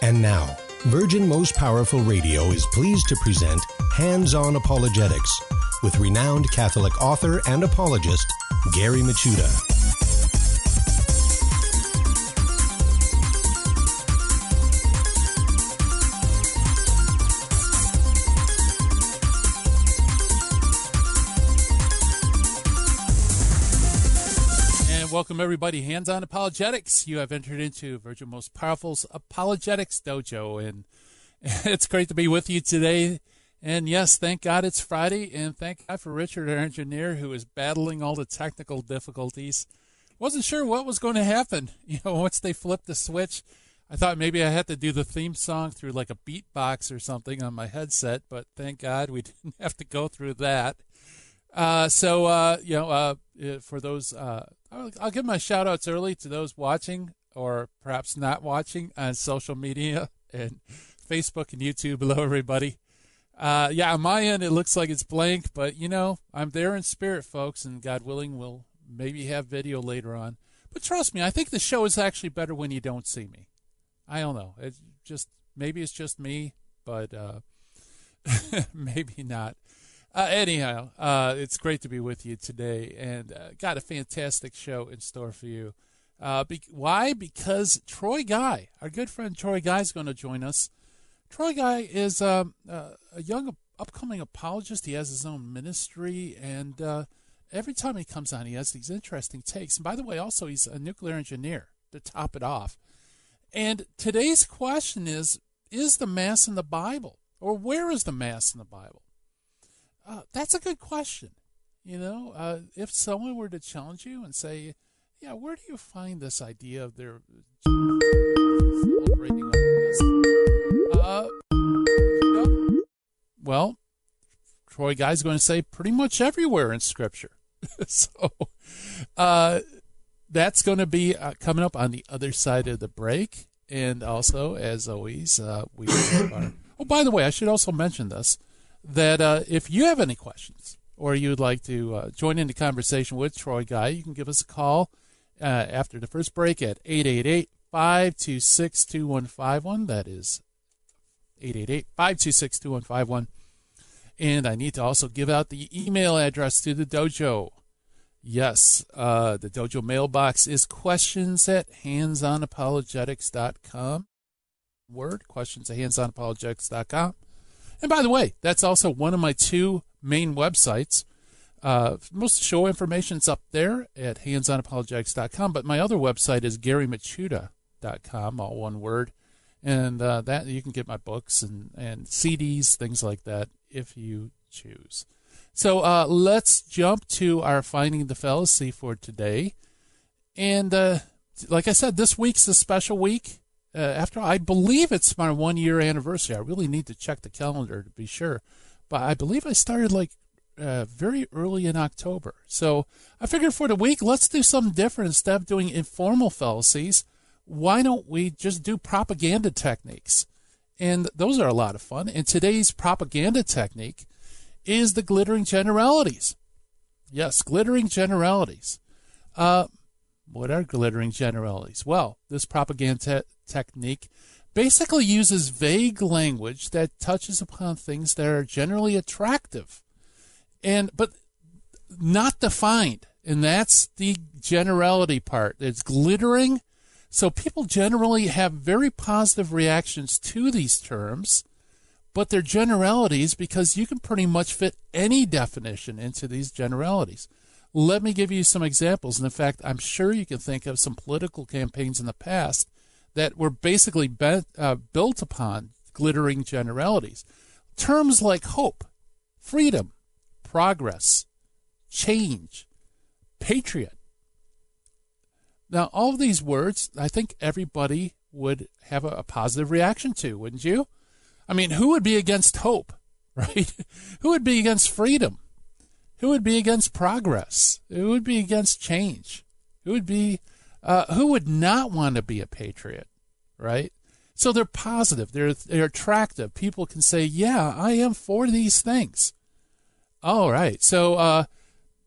And now, Virgin Most Powerful Radio is pleased to present Hands-On Apologetics with renowned Catholic author and apologist, Gary Michuta. Welcome, everybody. Hands-On Apologetics. You have entered into Virgin Most Powerful's Apologetics Dojo, and it's great to be with you today. And yes, thank God it's Friday, and thank God for Richard, our engineer, who is battling all the technical difficulties. Wasn't sure what was going to happen. Once they flipped the switch, I thought maybe I had to do the theme song through like a beatbox or something on my headset, but thank God we didn't have to go through that. For those, I'll give my shout outs early to those watching or perhaps not watching on social media and Facebook and YouTube. Hello, everybody. On my end, it looks like it's blank, but I'm there in spirit, folks, and God willing, we'll maybe have video later on. But trust me, I think the show is actually better when you don't see me. I don't know. Maybe it's just me, but maybe not. Anyhow, it's great to be with you today, and got a fantastic show in store for you. Why? Because Troy Guy, our good friend Troy Guy, is going to join us. Troy Guy is a young upcoming apologist. He has his own ministry, and every time he comes on, he has these interesting takes. And by the way, also, he's a nuclear engineer to top it off. And today's question is the Mass in the Bible? Or where is the Mass in the Bible? That's a good question. If someone were to challenge you and say, where do you find this idea of their celebrating on this? Well, Troy Guy's going to say pretty much everywhere in Scripture. So that's going to be coming up on the other side of the break. And also, as always, we are... Oh, by the way, I should also mention this, that if you have any questions or you'd like to join in the conversation with Troy Guy, you can give us a call after the first break at 888-526-2151. That is 888-526-2151. And I need to also give out the email address to the dojo. Yes, the dojo mailbox is questions@handsonapologetics.com. questions@handsonapologetics.com. And by the way, that's also one of my two main websites. Most show information's up there at handsonapologetics.com, but my other website is garymichuta.com, all one word. And that you can get my books and CDs, things like that, if you choose. So let's jump to our Finding the Fallacy for today. And like I said, this week's a special week. After I believe it's my 1-year anniversary. I really need to check the calendar to be sure. But I believe I started very early in October. So I figured for the week, let's do something different. Instead of doing informal fallacies, why don't we just do propaganda techniques? And those are a lot of fun. And today's propaganda technique is the glittering generalities. Yes, glittering generalities. What are glittering generalities? Well, this propaganda technique basically uses vague language that touches upon things that are generally attractive, but not defined. And that's the generality part. It's glittering. So people generally have very positive reactions to these terms, but they're generalities because you can pretty much fit any definition into these generalities. Let me give you some examples. And in fact, I'm sure you can think of some political campaigns in the past that were basically built upon glittering generalities. Terms like hope, freedom, progress, change, patriot. Now, all of these words, I think everybody would have a positive reaction to, wouldn't you? I mean, who would be against hope, right? Who would be against freedom? Who would be against progress? Who would be against change? Who would not want to be a patriot, right? So they're positive. They're attractive. People can say, yeah, I am for these things. All right. So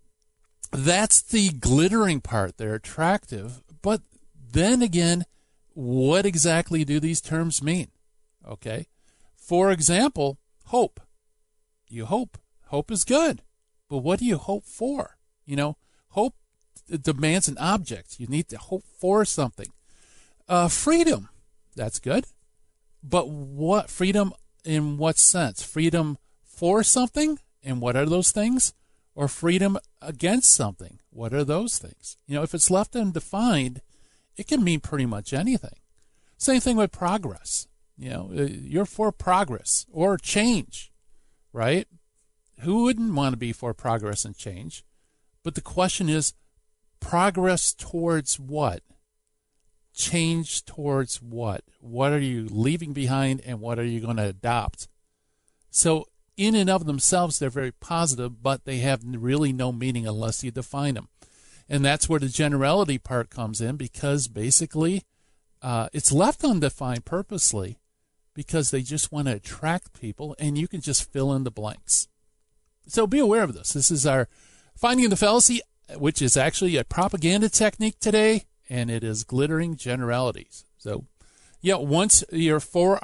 that's the glittering part. They're attractive. But then again, what exactly do these terms mean? Okay. For example, hope. You hope. Hope is good. But what do you hope for? Hope demands an object. You need to hope for something. Freedom. That's good. But what freedom in what sense? Freedom for something? And what are those things? Or freedom against something? What are those things? If it's left undefined, it can mean pretty much anything. Same thing with progress. You're for progress or change, right? Who wouldn't want to be for progress and change? But the question is, progress towards what? Change towards what? What are you leaving behind and what are you going to adopt? So in and of themselves, they're very positive, but they have really no meaning unless you define them. And that's where the generality part comes in, because basically it's left undefined purposely because they just want to attract people, and you can just fill in the blanks. So be aware of this. This is our Finding the Fallacy, which is actually a propaganda technique today, and it is glittering generalities. So, once you're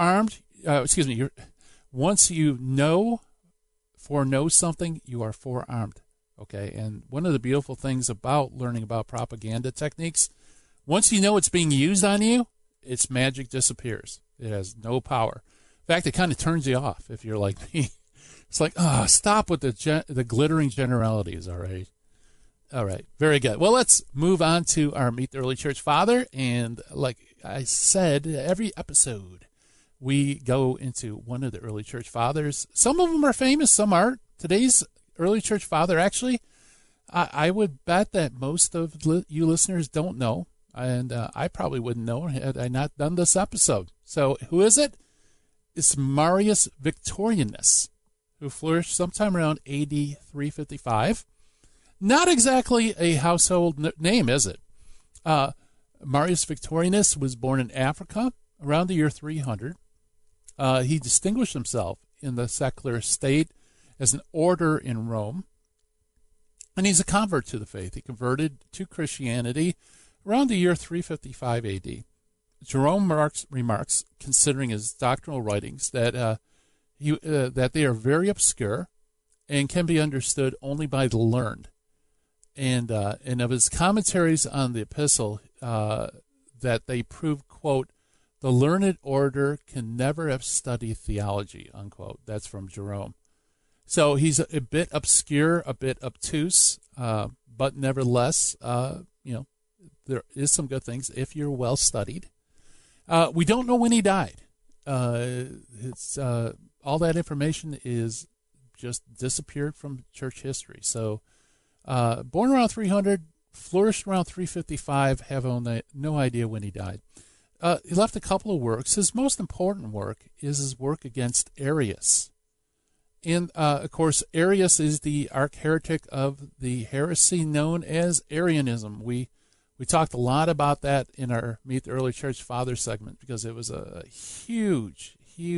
once you know something, you are forearmed. Okay, and one of the beautiful things about learning about propaganda techniques, once you know it's being used on you, its magic disappears. It has no power. In fact, it kind of turns you off if you're like me. It's like, stop with the glittering generalities, all right? All right, very good. Well, let's move on to our Meet the Early Church Father. And like I said, every episode we go into one of the early church fathers. Some of them are famous, some aren't. Today's early church father, actually, I would bet that most of you listeners don't know, and I probably wouldn't know had I not done this episode. So who is it? It's Marius Victorinus, who flourished sometime around AD 355. Not exactly a household name, is it? Marius Victorinus was born in Africa around the year 300. He distinguished himself in the secular state as an order in Rome, and he's a convert to the faith. He converted to Christianity around the year 355 AD. Jerome remarks, considering his doctrinal writings, that they are very obscure and can be understood only by the learned. And of his commentaries on the epistle, that they prove, quote, the learned order can never have studied theology, unquote. That's from Jerome. So he's a bit obscure, a bit obtuse, but nevertheless, there is some good things if you're well studied. We don't know when he died. All that information is just disappeared from church history. So born around 300, flourished around 355, have no idea when he died. He left a couple of works. His most important work is his work against Arius. And, of course, Arius is the arch-heretic of the heresy known as Arianism. We talked a lot about that in our Meet the Early Church Fathers segment because it was a huge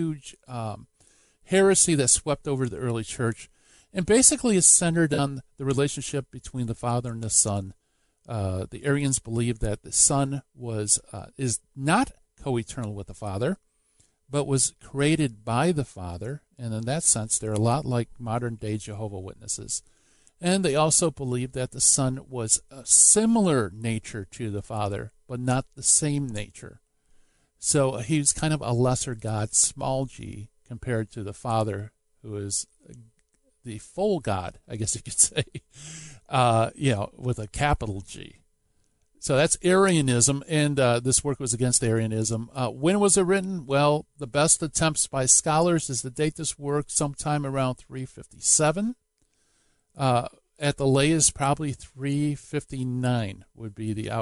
heresy that swept over the early church, and basically is centered on the relationship between the Father and the Son. The Arians believed that the Son is not co-eternal with the Father, but was created by the Father, and in that sense, they're a lot like modern-day Jehovah's Witnesses. And they also believed that the Son was a similar nature to the Father, but not the same nature. So he was kind of a lesser God, small g, compared to the Father, who is the full God, I guess you could say, with a capital G. So that's Arianism, and this work was against Arianism. When was it written? Well, the best attempts by scholars is to date this work sometime around 357. At the latest, probably 359 would be the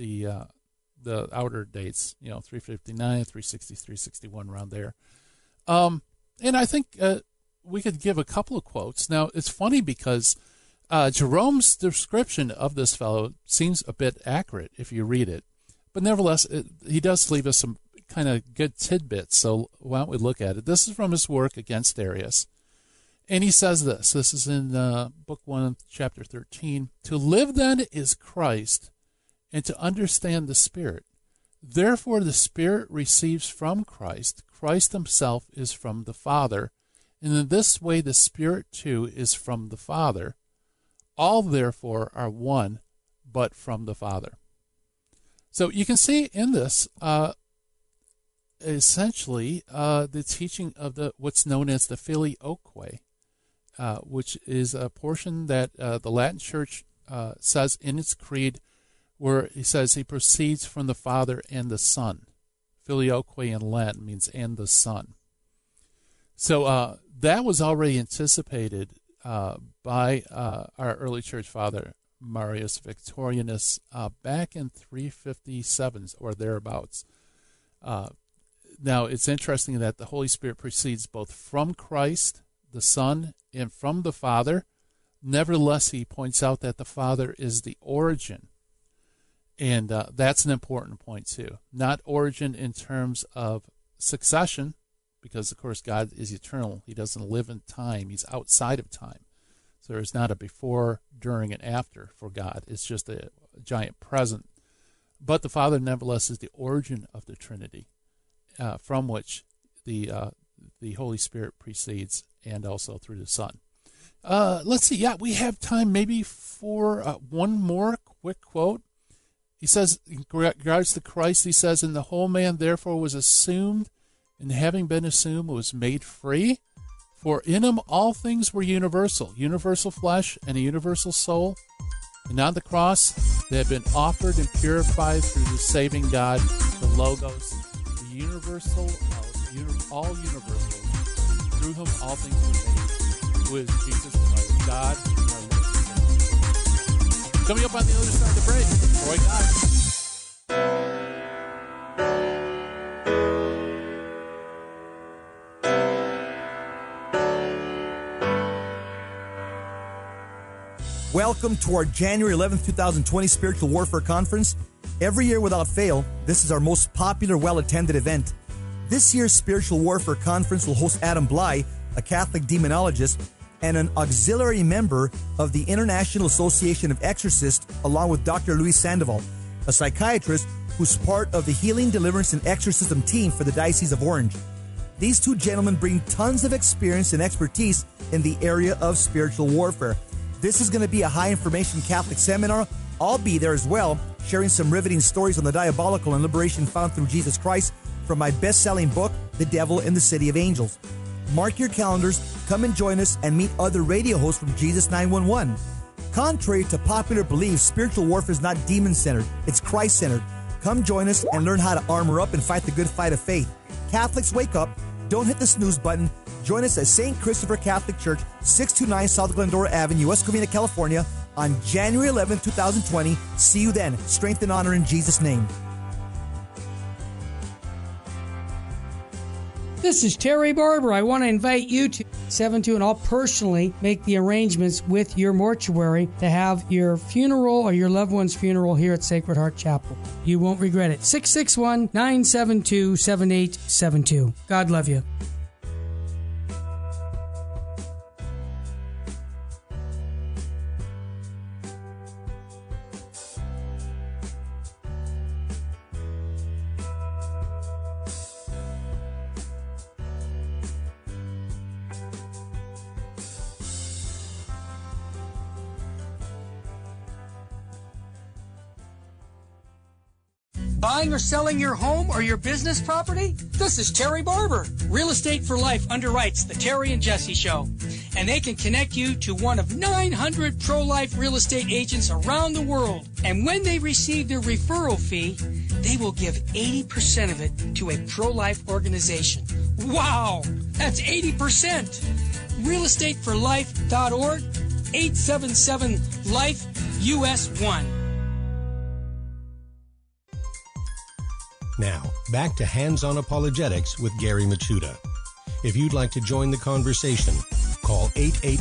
outer dates. 359, 360, 361, around there. And I think we could give a couple of quotes. Now, it's funny because Jerome's description of this fellow seems a bit accurate if you read it. But nevertheless, he does leave us some kind of good tidbits, so why don't we look at it. This is from his work against Arius. And he says this. This is in Book 1, Chapter 13. To live, then, is Christ, and to understand the Spirit. Therefore the Spirit receives from Christ. Christ himself is from the Father. And in this way the Spirit too is from the Father. All therefore are one, but from the Father. So you can see in this essentially the teaching of what's known as the Filioque, which is a portion that the Latin Church says in its creed, where he says he proceeds from the Father and the Son. Filioque in Latin means and the Son. So that was already anticipated by our early church father, Marius Victorianus, back in 357 or thereabouts. Now, it's interesting that the Holy Spirit proceeds both from Christ, the Son, and from the Father. Nevertheless, he points out that the Father is the origin. And that's an important point, too. Not origin in terms of succession, because, of course, God is eternal. He doesn't live in time. He's outside of time. So there's not a before, during, and after for God. It's just a giant present. But the Father, nevertheless, is the origin of the Trinity, from which the Holy Spirit precedes, and also through the Son. Let's see. Yeah, we have time maybe for one more quick quote. He says, in regards to Christ, he says, "And the whole man therefore was assumed, and having been assumed was made free. For in him all things were universal flesh and a universal soul. And on the cross they had been offered and purified through the saving God, the Logos, the universal, all universal, through whom all things were made, who is Jesus Christ, God, our Lord and Savior." Coming up on the other side of the break, Troy God. Welcome to our January 11th, 2020 Spiritual Warfare Conference. Every year without fail, this is our most popular, well-attended event. This year's Spiritual Warfare Conference will host Adam Bly, a Catholic demonologist, and an auxiliary member of the International Association of Exorcists, along with Dr. Luis Sandoval, a psychiatrist who's part of the Healing, Deliverance, and Exorcism team for the Diocese of Orange. These two gentlemen bring tons of experience and expertise in the area of spiritual warfare. This is going to be a high-information Catholic seminar. I'll be there as well, sharing some riveting stories on the diabolical and liberation found through Jesus Christ from my best-selling book, The Devil in the City of Angels. Mark your calendars, come and join us, and meet other radio hosts from Jesus 911. Contrary to popular belief, spiritual warfare is not demon-centered, it's Christ-centered. Come join us and learn how to armor up and fight the good fight of faith. Catholics, wake up. Don't hit the snooze button. Join us at St. Christopher Catholic Church, 629 South Glendora Avenue, West Covina, California, on January 11, 2020. See you then. Strength and honor in Jesus' name. This is Terry Barber. I want to invite you to 7-2, and I'll personally make the arrangements with your mortuary to have your funeral or your loved one's funeral here at Sacred Heart Chapel. You won't regret it. 661-972-7872. God love you. Buying or selling your home or your business property? This is Terry Barber. Real Estate for Life underwrites the Terry and Jesse Show. And they can connect you to one of 900 pro-life real estate agents around the world. And when they receive their referral fee, they will give 80% of it to a pro-life organization. Wow! That's 80%! realestateforlife.org, 877-LIFE-US1. Now, back to Hands-On Apologetics with Gary Machuda. If you'd like to join the conversation, call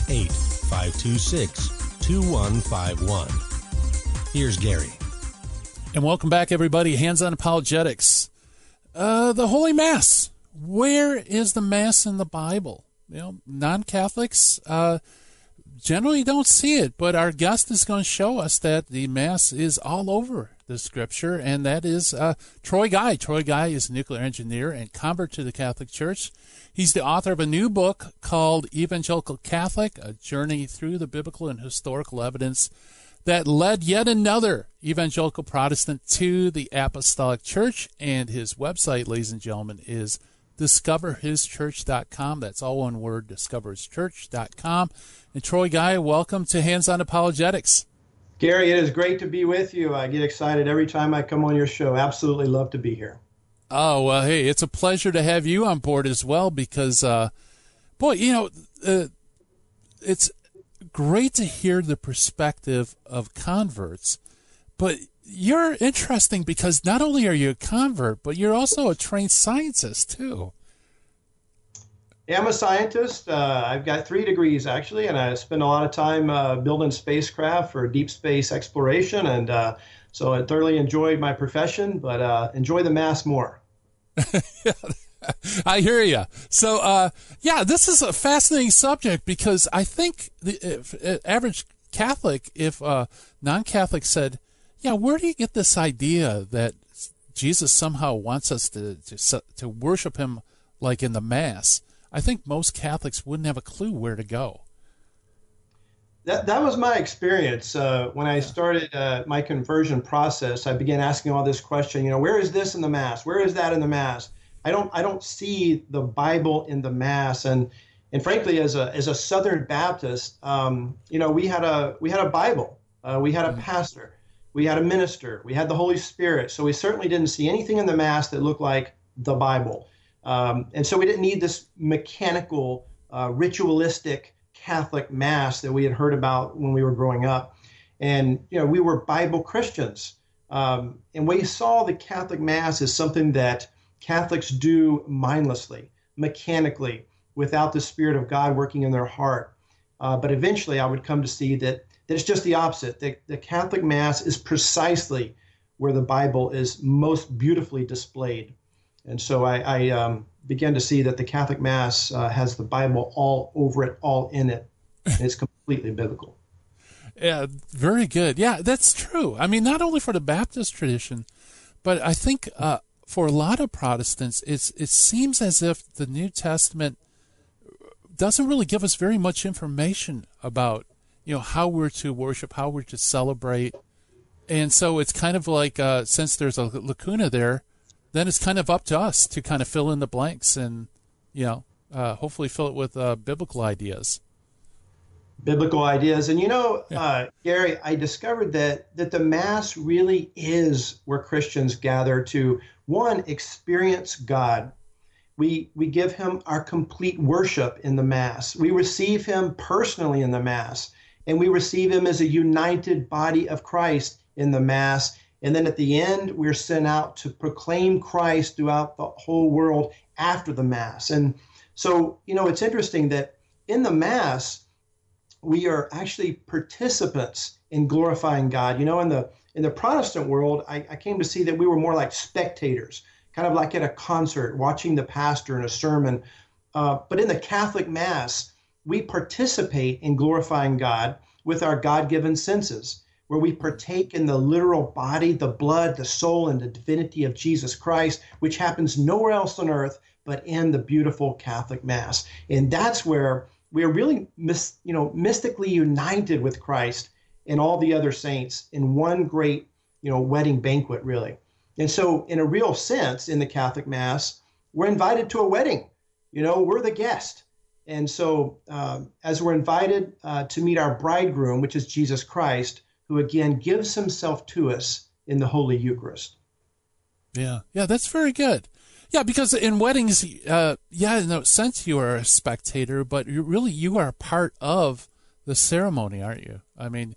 888-526-2151. Here's Gary. And welcome back, everybody. Hands-On Apologetics. The Holy Mass. Where is the Mass in the Bible? You know, non-Catholics generally don't see it, but our guest is going to show us that the Mass is all over the Scripture, and that is Troy Guy. Troy Guy is a nuclear engineer and convert to the Catholic Church. He's the author of a new book called Evangelical Catholic, A Journey Through the Biblical and Historical Evidence that led yet another evangelical Protestant to the Apostolic Church. And his website, ladies and gentlemen, is discoverhischurch.com. That's all one word, discoverhischurch.com. And Troy Guy, welcome to Hands On Apologetics. Gary, it is great to be with you. I get excited every time I come on your show. Absolutely love to be here. Oh, well, hey, it's a pleasure to have you on board as well because, it's great to hear the perspective of converts, but you're interesting because not only are you a convert, but you're also a trained scientist, too. Yeah, I'm a scientist. I've got 3 degrees, actually, and I spend a lot of time building spacecraft for deep space exploration. And so I thoroughly enjoyed my profession, but enjoy the Mass more. I hear you. So, this is a fascinating subject because I think the average Catholic, if non-Catholic said, where do you get this idea that Jesus somehow wants us to worship him like in the Mass? I think most Catholics wouldn't have a clue where to go. That was my experience. When I started my conversion process, I began asking all this question, where is this in the Mass? Where is that in the Mass? I don't see the Bible in the Mass. And frankly, as a Southern Baptist, we had a Bible. We had a pastor. We had a minister. We had the Holy Spirit. So we certainly didn't see anything in the Mass that looked like the Bible. And so we didn't need this mechanical, ritualistic Catholic Mass that we had heard about when we were growing up. And, we were Bible Christians. And we saw the Catholic Mass as something that Catholics do mindlessly, mechanically, without the Spirit of God working in their heart. But eventually I would come to see that it's just the opposite. The Catholic Mass is precisely where the Bible is most beautifully displayed. And so I began to see that the Catholic Mass has the Bible all over it, all in it. And it's completely biblical. Yeah, very good. Yeah, that's true. I mean, not only for the Baptist tradition, but I think for a lot of Protestants, it seems as if the New Testament doesn't really give us very much information about, how we're to worship, how we're to celebrate. And so it's kind of like, since there's a lacuna there, then it's kind of up to us to kind of fill in the blanks and, hopefully fill it with biblical ideas. Biblical ideas. And, Gary, I discovered that the Mass really is where Christians gather to, one, experience God. We give him our complete worship in the Mass. We receive him personally in the Mass, and we receive him as a united body of Christ in the Mass. And then at the end, we're sent out to proclaim Christ throughout the whole world after the Mass. And so, it's interesting that in the Mass, we are actually participants in glorifying God. In the Protestant world, I came to see that we were more like spectators, kind of like at a concert, watching the pastor in a sermon. But in the Catholic Mass, we participate in glorifying God with our God-given senses, where we partake in the literal body, the blood, the soul, and the divinity of Jesus Christ, which happens nowhere else on earth but in the beautiful Catholic Mass. And that's where we are really mystically united with Christ and all the other saints in one great, wedding banquet, really. And so in a real sense, in the Catholic Mass, we're invited to a wedding. We're the guest. And so as we're invited to meet our bridegroom, which is Jesus Christ, who again gives himself to us in the Holy Eucharist. Yeah, that's very good. Yeah, because in weddings, in a sense you are a spectator, but you are part of the ceremony, aren't you? I mean,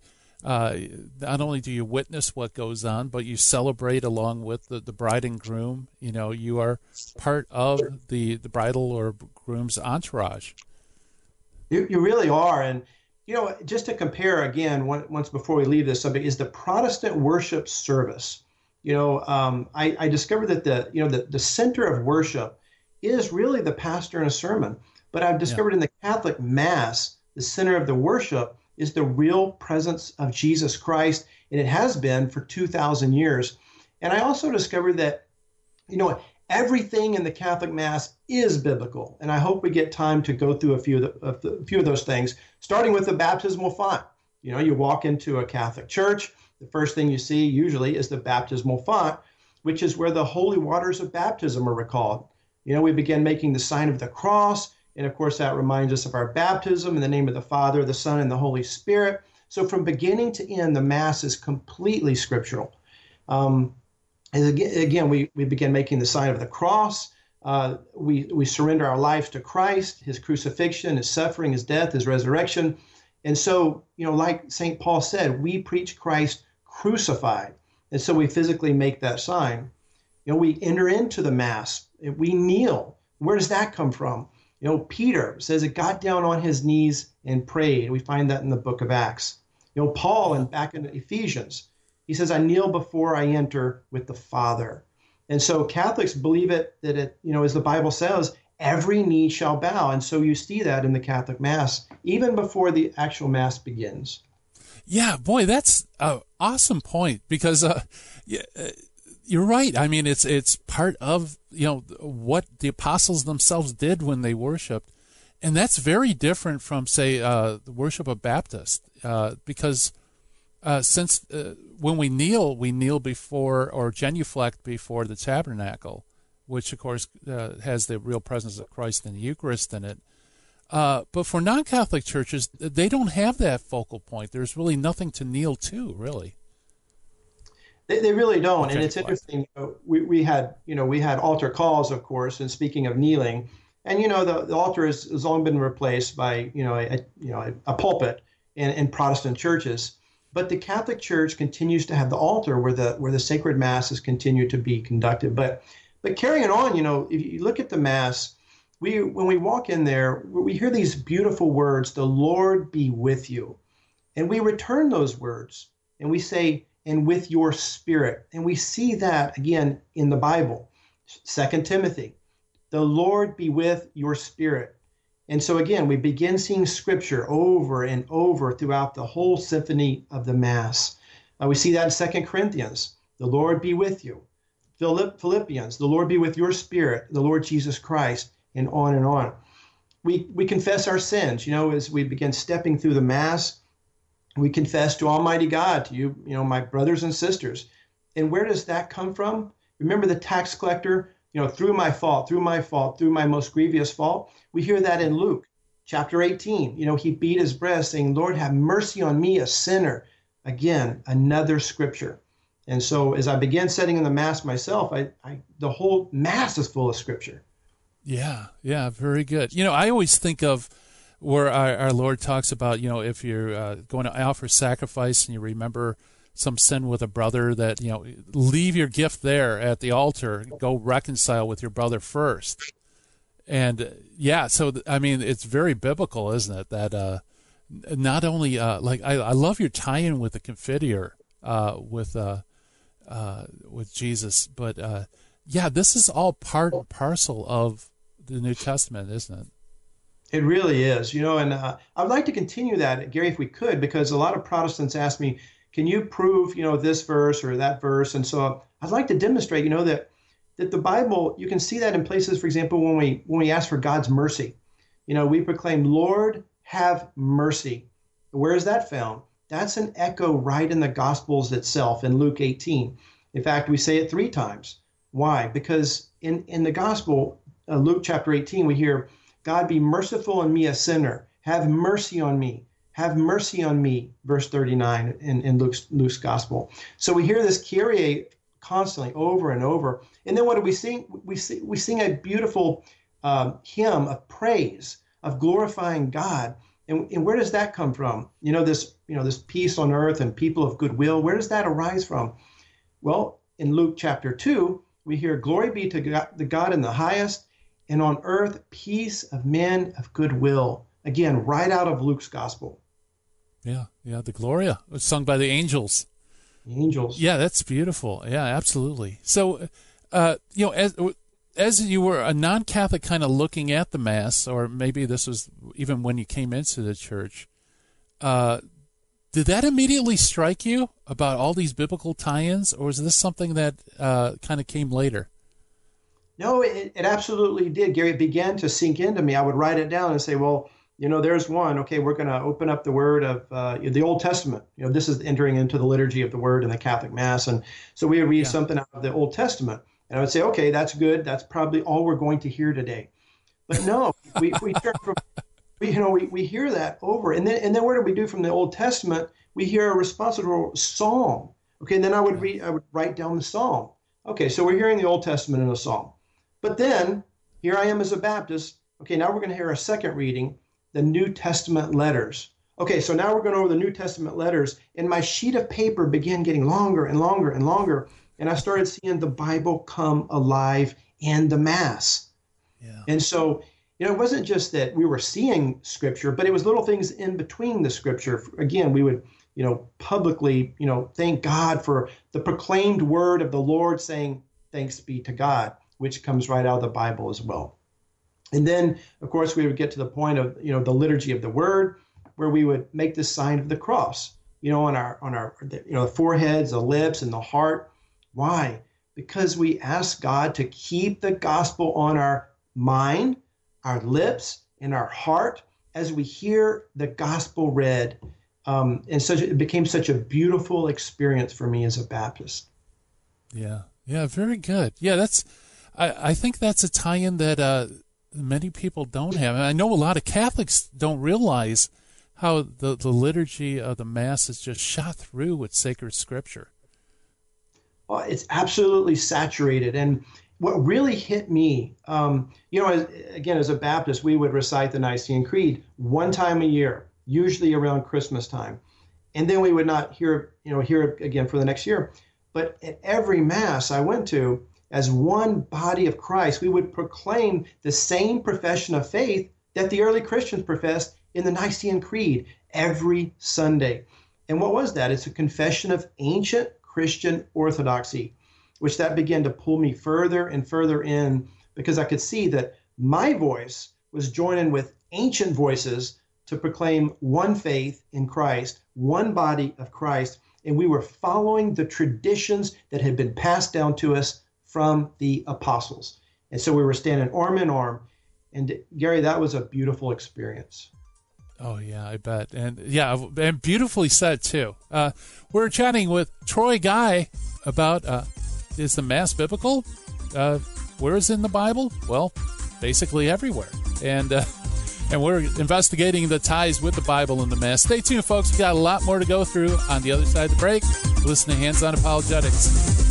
not only do you witness what goes on, but you celebrate along with the bride and groom. You are part of the bridal or groom's entourage. You really are. And, just to compare again, once before we leave this subject, is the Protestant worship service. I discovered that the center of worship is really the pastor and a sermon. But I've discovered in the Catholic Mass, the center of the worship is the real presence of Jesus Christ and it has been for 2,000 years. And I also discovered that, everything in the Catholic Mass is biblical. And I hope we get time to go through a few of those things, starting with the baptismal font. You walk into a Catholic church, the first thing you see usually is the baptismal font, which is where the holy waters of baptism are recalled. We begin making the sign of the cross. And of course, that reminds us of our baptism in the name of the Father, the Son, and the Holy Spirit. So from beginning to end, the Mass is completely scriptural. And again, we begin making the sign of the cross. We surrender our lives to Christ, his crucifixion, his suffering, his death, his resurrection. And so, like St. Paul said, we preach Christ crucified. And so we physically make that sign. We enter into the Mass. We kneel. Where does that come from? Peter says it got down on his knees and prayed. We find that in the book of Acts. Paul, and back in Ephesians, he says, I kneel before I enter with the Father. And so Catholics believe that as the Bible says, every knee shall bow. And so you see that in the Catholic Mass, even before the actual Mass begins. Yeah, boy, that's an awesome point, because you're right. I mean, it's part of, what the apostles themselves did when they worshiped. And that's very different from, say, the worship of Baptists, because since when we kneel before, or genuflect before the tabernacle, which of course has the real presence of Christ in the Eucharist in it. But for non-Catholic churches, they don't have that focal point. There's really nothing to kneel to, really. They really don't, and it's interesting. We had altar calls, of course, and speaking of kneeling, and the altar has long been replaced by a pulpit in Protestant churches. But the Catholic Church continues to have the altar where the sacred masses continue to be conducted. But carrying on, if you look at the Mass, when we walk in there, we hear these beautiful words, "The Lord be with you," and we return those words and we say, "And with your spirit." And we see that again in the Bible, 2 Timothy, "The Lord be with your spirit." And so again, we begin seeing scripture over and over throughout the whole symphony of the Mass. We see that in 2 Corinthians, "The Lord be with you." Philippians, "The Lord be with your spirit," the Lord Jesus Christ, and on and on. We confess our sins, as we begin stepping through the Mass. We confess to Almighty God, to you, my brothers and sisters. And where does that come from? Remember the tax collector, through my fault, through my most grievous fault. We hear that in Luke chapter 18. He beat his breast saying, "Lord, have mercy on me, a sinner." Again, another scripture. And so as I began setting in the Mass myself, the whole Mass is full of scripture. Yeah, very good. I always think of where our Lord talks about, if you're going to offer sacrifice and you remember some sin with a brother, that, leave your gift there at the altar, go reconcile with your brother first. And so, I mean, it's very biblical, isn't it? That not only, I love your tie-in with the Confiteor, with Jesus, but this is all part and parcel of the New Testament, isn't it? It really is, and I'd like to continue that, Gary, if we could, because a lot of Protestants ask me, can you prove, this verse or that verse? And so I'd like to demonstrate, that the Bible, you can see that in places, for example, when we ask for God's mercy. We proclaim, "Lord, have mercy." Where is that found? That's an echo right in the Gospels itself in Luke 18. In fact, we say it 3 times. Why? Because in the Gospel, Luke chapter 18, we hear, "God be merciful on me, a sinner. Have mercy on me. Have mercy on me," verse 39 in Luke's Gospel. So we hear this Kyrie constantly over and over. And then what do we sing? We sing a beautiful hymn of praise, of glorifying God. And where does that come from? This peace on earth and people of goodwill. Where does that arise from? Well, in Luke chapter 2, we hear, "Glory be to God in the highest, and on earth peace of men of goodwill." Again, right out of Luke's Gospel. Yeah, the Gloria was sung by the angels. The angels. Yeah, that's beautiful. Yeah, absolutely. So, as you were a non-Catholic kind of looking at the Mass, or maybe this was even when you came into the church, Did that immediately strike you about all these biblical tie-ins, or was this something that kind of came later? No, it absolutely did, Gary. It began to sink into me. I would write it down and say, well, there's one. Okay, we're going to open up the Word of the Old Testament. This is entering into the liturgy of the Word in the Catholic Mass. And so we would read something out of the Old Testament. And I would say, okay, that's good. That's probably all we're going to hear today. But no, we turn from... We hear that over, and then what do we do from the Old Testament? We hear a responsive psalm. Okay, and then I would write down the psalm. Okay, so we're hearing the Old Testament in a psalm, but then here I am as a Baptist. Okay, now we're going to hear a second reading, the New Testament letters. Okay, so now we're going over the New Testament letters, and my sheet of paper began getting longer and longer and longer, and I started seeing the Bible come alive in the Mass. Yeah. And so, it wasn't just that we were seeing Scripture, but it was little things in between the Scripture. Again, we would, publicly, thank God for the proclaimed word of the Lord, saying, thanks be to God, which comes right out of the Bible as well. And then, of course, we would get to the point of, the liturgy of the word, where we would make the sign of the cross, on our the foreheads, the lips, and the heart. Why? Because we ask God to keep the gospel on our mind, our lips, and our heart as we hear the gospel read. And it became such a beautiful experience for me as a Baptist. Yeah, very good. Yeah, I think that's a tie-in that many people don't have. And I know a lot of Catholics don't realize how the liturgy of the Mass is just shot through with sacred Scripture. Well, it's absolutely saturated. And what really hit me, as a Baptist, we would recite the Nicene Creed one time a year, usually around Christmas time. And then we would not hear it again for the next year. But at every Mass I went to, as one body of Christ, we would proclaim the same profession of faith that the early Christians professed in the Nicene Creed every Sunday. And what was that? It's a confession of ancient Christian orthodoxy, which that began to pull me further and further in, because I could see that my voice was joining with ancient voices to proclaim one faith in Christ, one body of Christ, and we were following the traditions that had been passed down to us from the apostles. And so we were standing arm in arm. And Gary, that was a beautiful experience. Oh, yeah, I bet. And beautifully said, too. We're chatting with Troy Guy about... is the Mass biblical? Where is it in the Bible? Well, basically everywhere. And we're investigating the ties with the Bible and the Mass. Stay tuned, folks. We've got a lot more to go through on the other side of the break. Listen to Hands On Apologetics.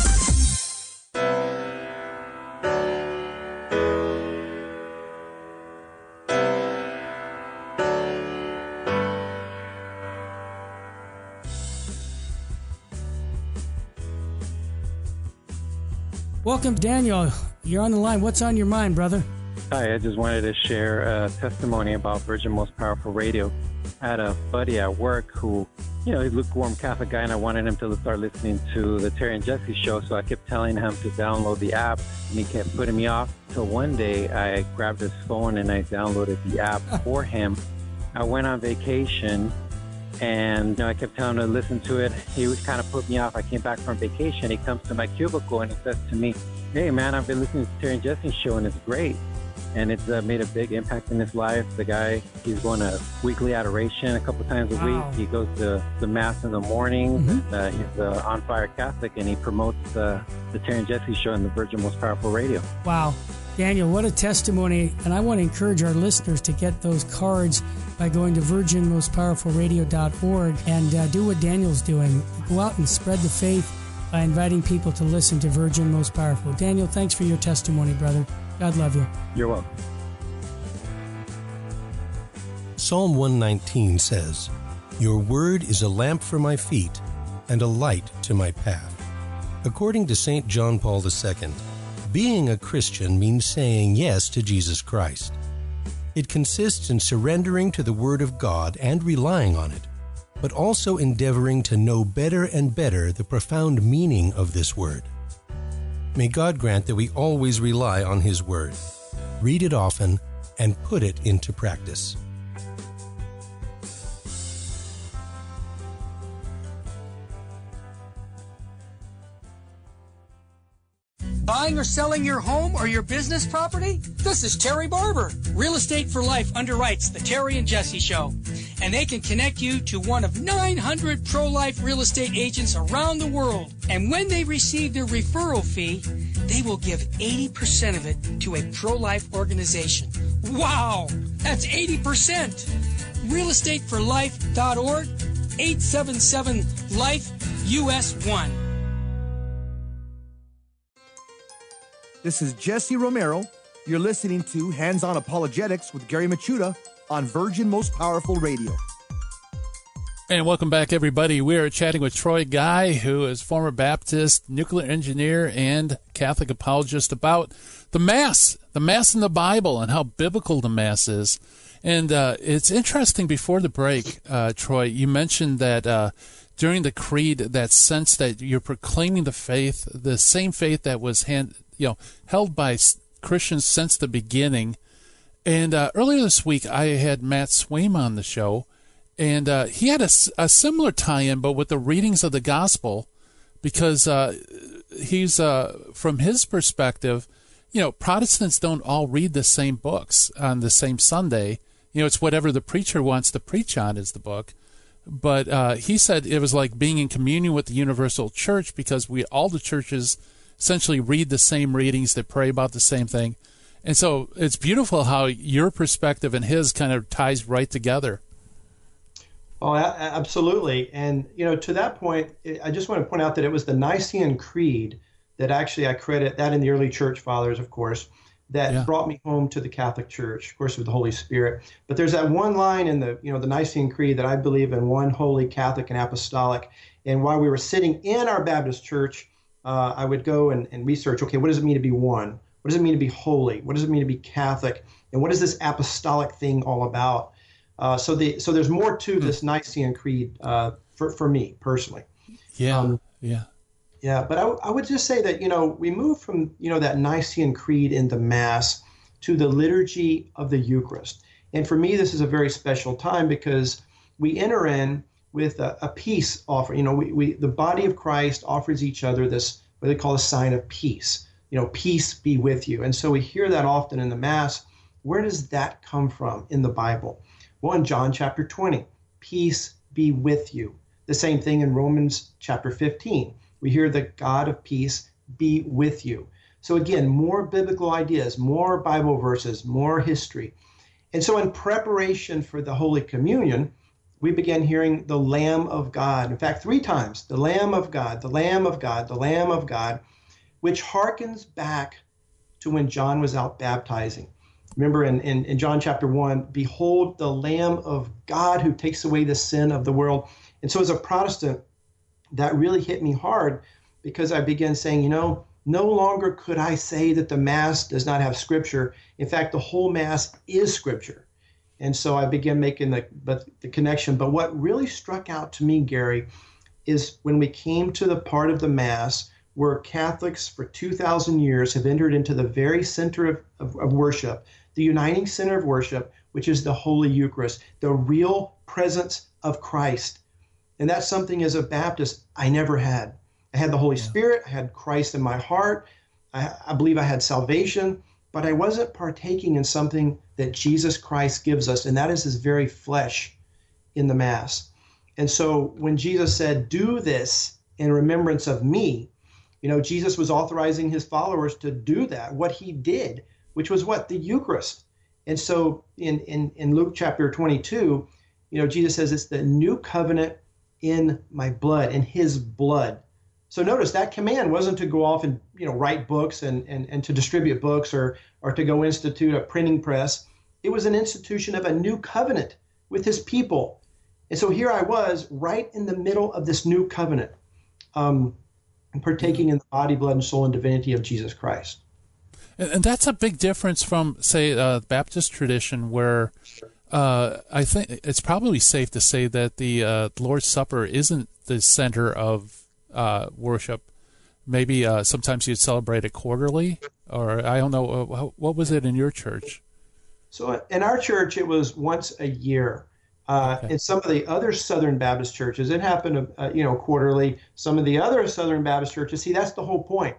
Welcome, Daniel. You're on the line. What's on your mind, brother? Hi, I just wanted to share a testimony about Virgin Most Powerful Radio. I had a buddy at work who, he's a lukewarm Catholic guy, and I wanted him to start listening to the Terry and Jesse show, so I kept telling him to download the app, and he kept putting me off. So one day, I grabbed his phone and I downloaded the app for him. I went on vacation, and I kept telling him to listen to it. He was kind of put me off. I came back from vacation. He comes to my cubicle and he says to me, "Hey, man, I've been listening to Terry and Jesse's show, and it's great." And it's made a big impact in his life. The guy, he's going to weekly adoration a couple times a week. He goes to the Mass in the morning. Mm-hmm. He's an on-fire Catholic, and he promotes the Terry and Jesse show on the Virgin Most Powerful Radio. Wow. Daniel, what a testimony. And I want to encourage our listeners to get those cards by going to virginmostpowerfulradio.org and do what Daniel's doing. Go out and spread the faith by inviting people to listen to Virgin Most Powerful. Daniel, thanks for your testimony, brother. God love you. You're welcome. Psalm 119 says, "Your word is a lamp for my feet and a light to my path." According to St. John Paul II, being a Christian means saying yes to Jesus Christ. It consists in surrendering to the Word of God and relying on it, but also endeavoring to know better and better the profound meaning of this Word. May God grant that we always rely on His Word, read it often, and put it into practice. Buying or selling your home or your business property? This is Terry Barber. Real Estate for Life underwrites the Terry and Jesse Show. And they can connect you to one of 900 pro-life real estate agents around the world. And when they receive their referral fee, they will give 80% of it to a pro-life organization. Wow! That's 80%! realestateforlife.org, 877-LIFE-US1. This is Jesse Romero. You're listening to Hands On Apologetics with Gary Machuda on Virgin Most Powerful Radio. And welcome back, everybody. We are chatting with Troy Guy, who is former Baptist, nuclear engineer, and Catholic apologist about the Mass in the Bible and how biblical the Mass is. And it's interesting, before the break, Troy, you mentioned that during the Creed, that sense that you're proclaiming the faith, the same faith that was held by Christians since the beginning. And earlier this week, I had Matt Swaim on the show, and he had a similar tie-in, but with the readings of the gospel, because he's from his perspective, Protestants don't all read the same books on the same Sunday. It's whatever the preacher wants to preach on is the book. But he said it was like being in communion with the universal church, because all the churches essentially read the same readings, they pray about the same thing. And so it's beautiful how your perspective and his kind of ties right together. Oh, absolutely. And, to that point, I just want to point out that it was the Nicene Creed that actually I credit that in the early church fathers, of course, that brought me home to the Catholic Church, of course, with the Holy Spirit. But there's that one line in the Nicene Creed that I believe in one holy, Catholic, and apostolic. And while we were sitting in our Baptist church, I would go and research, okay, what does it mean to be one? What does it mean to be holy? What does it mean to be Catholic? And what is this apostolic thing all about? So there's more to this Nicene Creed for me personally. Yeah. But I would just say that, we move from, that Nicene Creed in the Mass to the liturgy of the Eucharist. And for me, this is a very special time because we enter in with a peace offering. The body of Christ offers each other this, what they call a sign of peace. Peace be with you. And so we hear that often in the Mass. Where does that come from in the Bible? Well, in John chapter 20, peace be with you. The same thing in Romans chapter 15. We hear the God of peace be with you. So again, more biblical ideas, more Bible verses, more history. And so in preparation for the Holy Communion, we began hearing the Lamb of God. In fact, 3 times, the Lamb of God, the Lamb of God, the Lamb of God, which harkens back to when John was out baptizing. Remember in John chapter 1, behold the Lamb of God who takes away the sin of the world. And so as a Protestant, that really hit me hard because I began saying, no longer could I say that the Mass does not have Scripture. In fact, the whole Mass is Scripture. And so I began making the connection. But what really struck out to me, Gary, is when we came to the part of the Mass where Catholics for 2,000 years have entered into the very center of worship, the uniting center of worship, which is the Holy Eucharist, the real presence of Christ. And that's something as a Baptist I never had. I had the Holy Spirit, I had Christ in my heart, I believe I had salvation, but I wasn't partaking in something that Jesus Christ gives us, and that is his very flesh in the Mass. And so when Jesus said, do this in remembrance of me, Jesus was authorizing his followers to do that, what he did, which was what? The Eucharist. And so in Luke chapter 22, Jesus says it's the new covenant in my blood, in his blood. So notice that command wasn't to go off and write books and to distribute books or to go institute a printing press. It was an institution of a new covenant with his people. And so here I was right in the middle of this new covenant, partaking in the body, blood, and soul and divinity of Jesus Christ. And that's a big difference from, say, Baptist tradition where I think it's probably safe to say that the Lord's Supper isn't the center of worship. Maybe sometimes you'd celebrate it quarterly, or I don't know. What was it in your church? So in our church, it was once a year. In some of the other Southern Baptist churches, it happened, quarterly. Some of the other Southern Baptist churches, see, that's the whole point.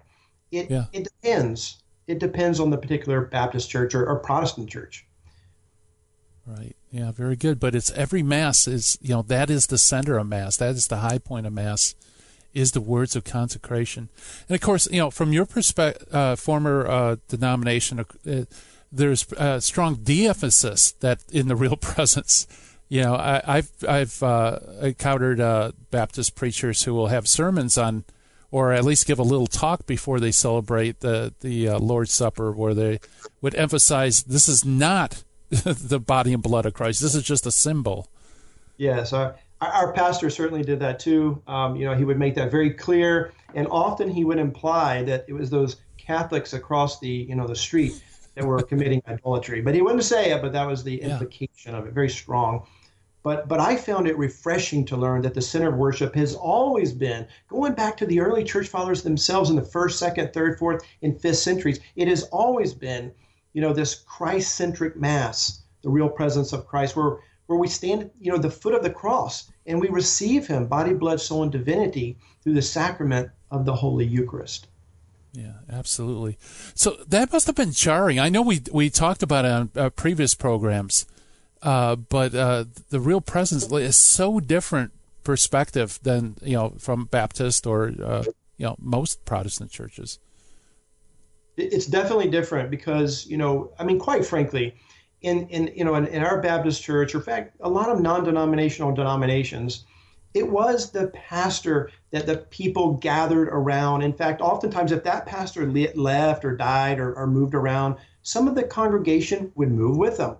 It depends. It depends on the particular Baptist church or Protestant church. Right. Yeah, very good. But it's every Mass is, that is the center of Mass. That is the high point of Mass, is the words of consecration. And of course, from your perspective, former denomination, there's a strong de-emphasis that in the real presence. I've encountered Baptist preachers who will have sermons on, or at least give a little talk before they celebrate the Lord's Supper, where they would emphasize this is not the body and blood of Christ. This is just a symbol. Yes, our pastor certainly did that too. He would make that very clear, and often he would imply that it was those Catholics across the street that were committing idolatry. But he wouldn't say it, but that was the implication of it, very strong. But I found it refreshing to learn that the center of worship has always been, going back to the early church fathers themselves in the 1st, 2nd, 3rd, 4th, and 5th centuries, it has always been, this Christ-centric Mass, the real presence of Christ, where we stand at the foot of the cross and we receive him, body, blood, soul, and divinity, through the sacrament of the Holy Eucharist. Yeah, absolutely. So that must have been jarring. I know we talked about it on previous programs, but the real presence is so different perspective than from Baptist or most Protestant churches. It's definitely different because quite frankly, in our Baptist church, or in fact, a lot of non-denominational denominations, it was the pastor that the people gathered around. In fact, oftentimes, if that pastor left or died or moved around, some of the congregation would move with them.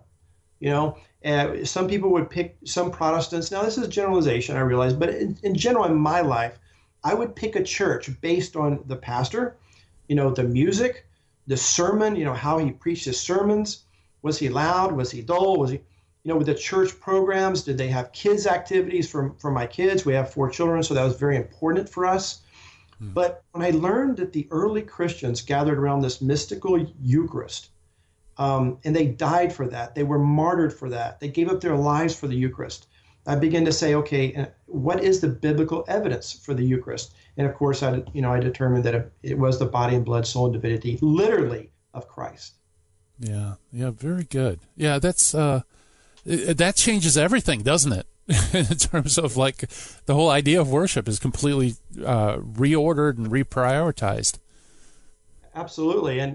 Some people would pick some Protestants. Now, this is generalization, I realize, but in general, in my life, I would pick a church based on the pastor, the music, the sermon, how he preached his sermons. Was he loud? Was he dull? Was he, with the church programs, did they have kids activities for my kids? We have 4 children, so that was very important for us. But when I learned that the early Christians gathered around this mystical Eucharist, and they died for that, they were martyred for that, they gave up their lives for the Eucharist, I began to say, okay, what is the biblical evidence for the Eucharist? And of course, I determined that it was the body and blood, soul, and divinity, literally, of Christ. Yeah, very good. Yeah, that's that changes everything, doesn't it? In terms of the whole idea of worship is completely reordered and reprioritized. Absolutely, and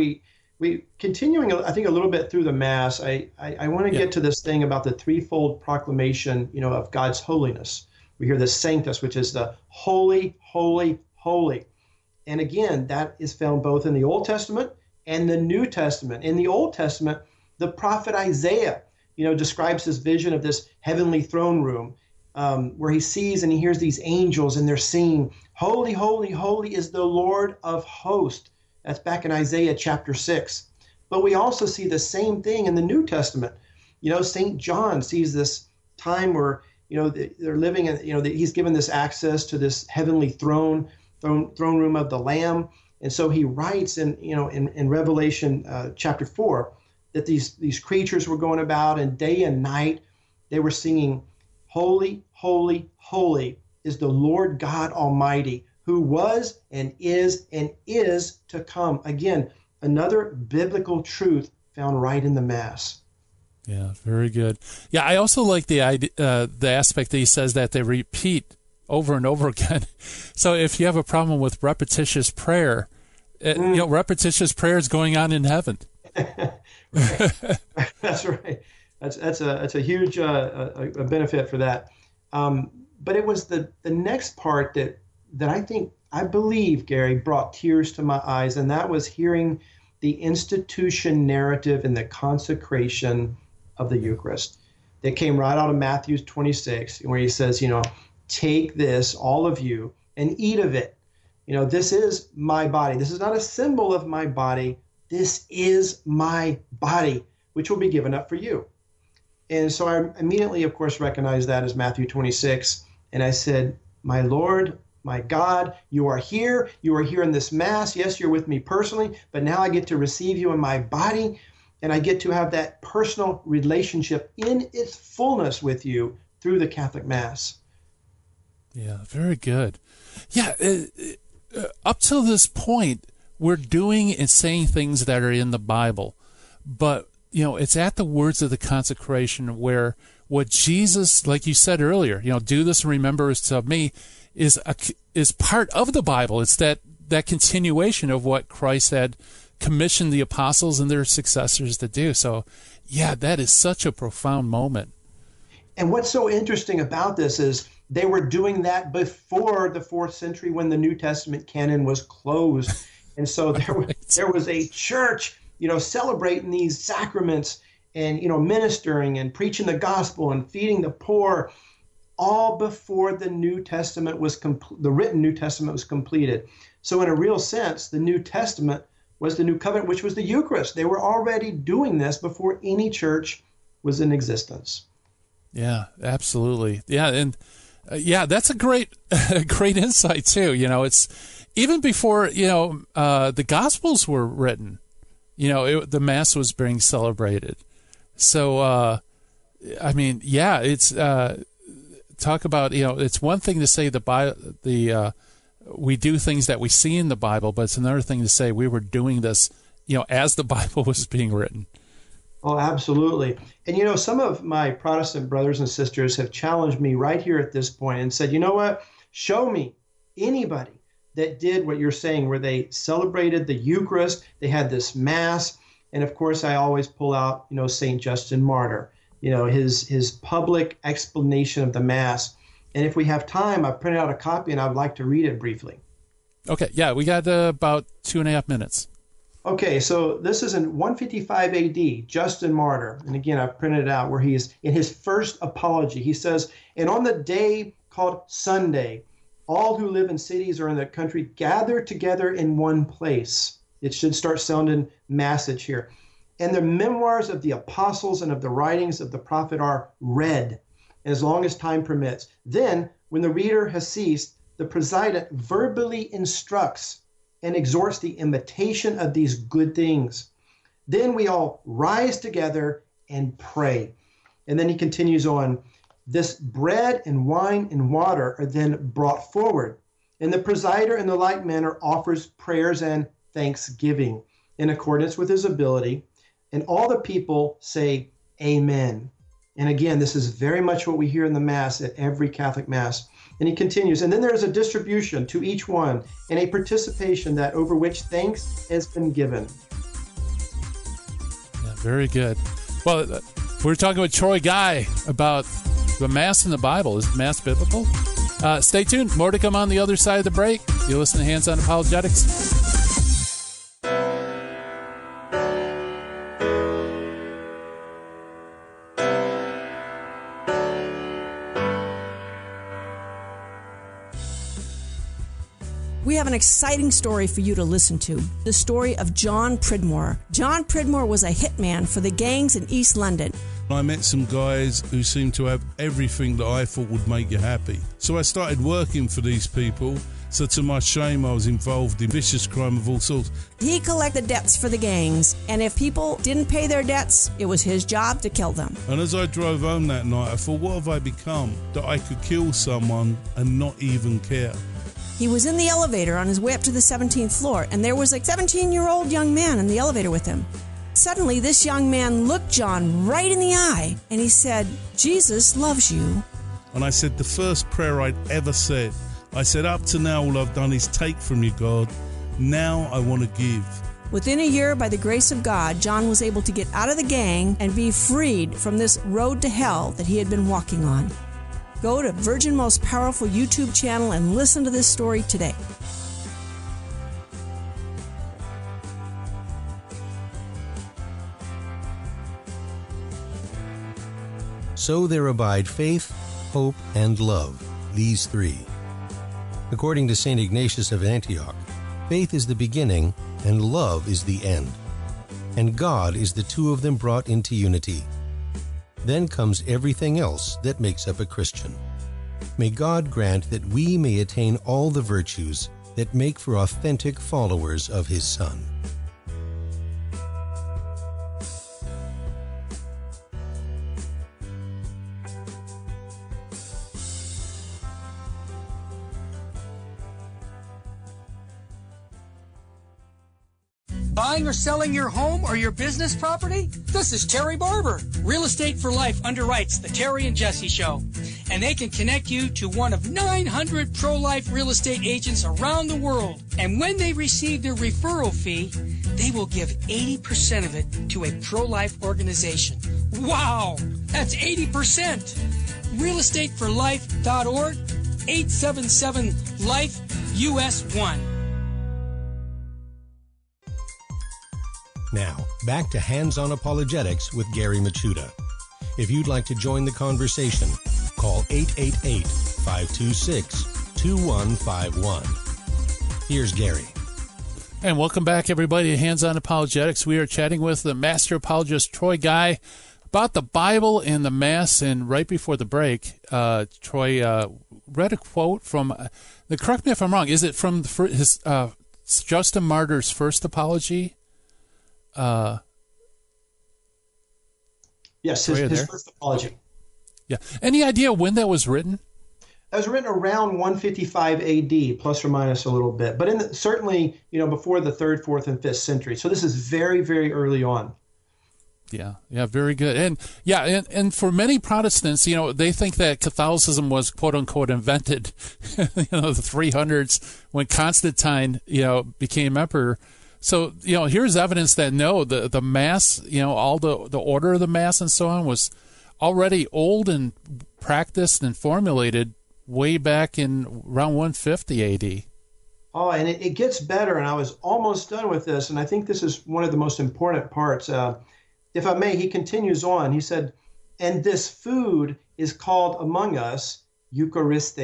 we continuing, I think, a little bit through the Mass. I want to get to this thing about the threefold proclamation, of God's holiness. We hear the Sanctus, which is the holy, holy, holy, and again, that is found both in the Old Testament and the New Testament. In the Old Testament, the prophet Isaiah, describes his vision of this heavenly throne room, where he sees and he hears these angels, and they're singing, "Holy, holy, holy is the Lord of hosts." That's back in Isaiah chapter 6. But we also see the same thing in the New Testament. St. John sees this time where, they're living in, he's given this access to this heavenly throne room of the Lamb. And so he writes in Revelation chapter 4 that these creatures were going about, and day and night they were singing, "Holy, holy, holy is the Lord God Almighty, who was and is to come." Again, another biblical truth found right in the Mass. Yeah, very good. Yeah, I also like the idea, the aspect that he says that they repeat over and over again. So if you have a problem with repetitious prayer, repetitious prayer is going on in heaven. That's right. That's a huge a benefit for that. But it was the next part that I believe, Gary, brought tears to my eyes, and that was hearing the institution narrative and the consecration of the Eucharist. That came right out of Matthew 26, where he says, "Take this, all of you, and eat of it. This is my body. This is not a symbol of my body. This is my body, which will be given up for you." And so I immediately, of course, recognized that as Matthew 26. And I said, "My Lord, my God, you are here. You are here in this Mass. Yes, you're with me personally, but now I get to receive you in my body, and I get to have that personal relationship in its fullness with you through the Catholic Mass." Yeah, very good. Yeah, up till this point, we're doing and saying things that are in the Bible, but it's at the words of the consecration where what Jesus, like you said earlier, do this in remembrance of me, is part of the Bible. It's that continuation of what Christ had commissioned the apostles and their successors to do. So, yeah, that is such a profound moment. And what's so interesting about this is they were doing that before the 4th century when the New Testament canon was closed. And so there was a church, celebrating these sacraments and, ministering and preaching the gospel and feeding the poor, all before the New Testament was the written New Testament was completed. So in a real sense, the New Testament was the new covenant, which was the Eucharist. They were already doing this before any church was in existence. Yeah, absolutely. Yeah, and that's a great insight too. It's even before the Gospels were written. The Mass was being celebrated. So, it's talk about it's one thing to say we do things that we see in the Bible, but it's another thing to say we were doing this, as the Bible was being written. Oh, absolutely. And, some of my Protestant brothers and sisters have challenged me right here at this point and said, you know what, show me anybody that did what you're saying, where they celebrated the Eucharist, they had this Mass. And of course, I always pull out, St. Justin Martyr, his public explanation of the Mass. And if we have time, I printed out a copy and I'd like to read it briefly. Okay. Yeah, we got about 2.5 minutes. Okay, so this is in 155 AD, Justin Martyr. And again, I printed it out where he is in his first apology. He says, and on the day called Sunday, all who live in cities or in the country gather together in one place. It should start sounding massage here. And the memoirs of the apostles and of the writings of the prophet are read as long as time permits. Then, when the reader has ceased, the president verbally instructs and exhorts the imitation of these good things. Then we all rise together and pray. And then he continues on, this bread and wine and water are then brought forward. And the presider in the like manner offers prayers and thanksgiving in accordance with his ability. And all the people say, Amen. And again, this is very much what we hear in the Mass at every Catholic Mass. And he continues, and then there is a distribution to each one and a participation that over which thanks has been given. Yeah, very good. Well, we're talking with Troy Guy about the Mass in the Bible. Is the Mass biblical? Stay tuned. More to come on the other side of the break. You listen to Hands On Apologetics. We have an exciting story for you to listen to. The story of John Pridmore. John Pridmore was a hitman for the gangs in East London. I met some guys who seemed to have everything that I thought would make you happy. So I started working for these people. So to my shame, I was involved in vicious crime of all sorts. He collected debts for the gangs, and if people didn't pay their debts, it was his job to kill them. And as I drove home that night, I thought, what have I become? That I could kill someone and not even care. He was in the elevator on his way up to the 17th floor, and there was a 17-year-old young man in the elevator with him. Suddenly, this young man looked John right in the eye, and he said, Jesus loves you. And I said the first prayer I'd ever said. I said, up to now, all I've done is take from you, God. Now I want to give. Within a year, by the grace of God, John was able to get out of the gang and be freed from this road to hell that he had been walking on. Go to Virgin Most Powerful YouTube channel and listen to this story today. So there abide faith, hope, and love, these three. According to St. Ignatius of Antioch, faith is the beginning and love is the end. And God is the two of them brought into unity. Then comes everything else that makes up a Christian. May God grant that we may attain all the virtues that make for authentic followers of His Son. Buying or selling your home or your business property? This is Terry Barber. Real Estate for Life underwrites the Terry and Jesse Show. And they can connect you to one of 900 pro-life real estate agents around the world. And when they receive their referral fee, they will give 80% of it to a pro-life organization. Wow! That's 80%! realestateforlife.org, 877-LIFE-US1. Now, back to Hands-On Apologetics with Gary Michuta. If you'd like to join the conversation, call 888-526-2151. Here's Gary. And welcome back, everybody, to Hands-On Apologetics. We are chatting with the master apologist, Troy Guy, about the Bible and the Mass. And right before the break, Troy read a quote from, correct me if I'm wrong, is it from his Justin Martyr's first apology? Yes, his first apology. Yeah. Any idea when that was written? That was written around 155 AD, plus or minus a little bit, but certainly, before the 3rd, 4th, and 5th century. So this is very, very early on. Yeah, very good. And and for many Protestants, they think that Catholicism was quote unquote invented, the 300s when Constantine, became emperor. So, here's evidence that no, the Mass, all the order of the Mass and so on was already old and practiced and formulated way back in around 150 AD. Oh, and it gets better, and I was almost done with this, and I think this is one of the most important parts. If I may, he continues on. He said, and this food is called among us Eucharist,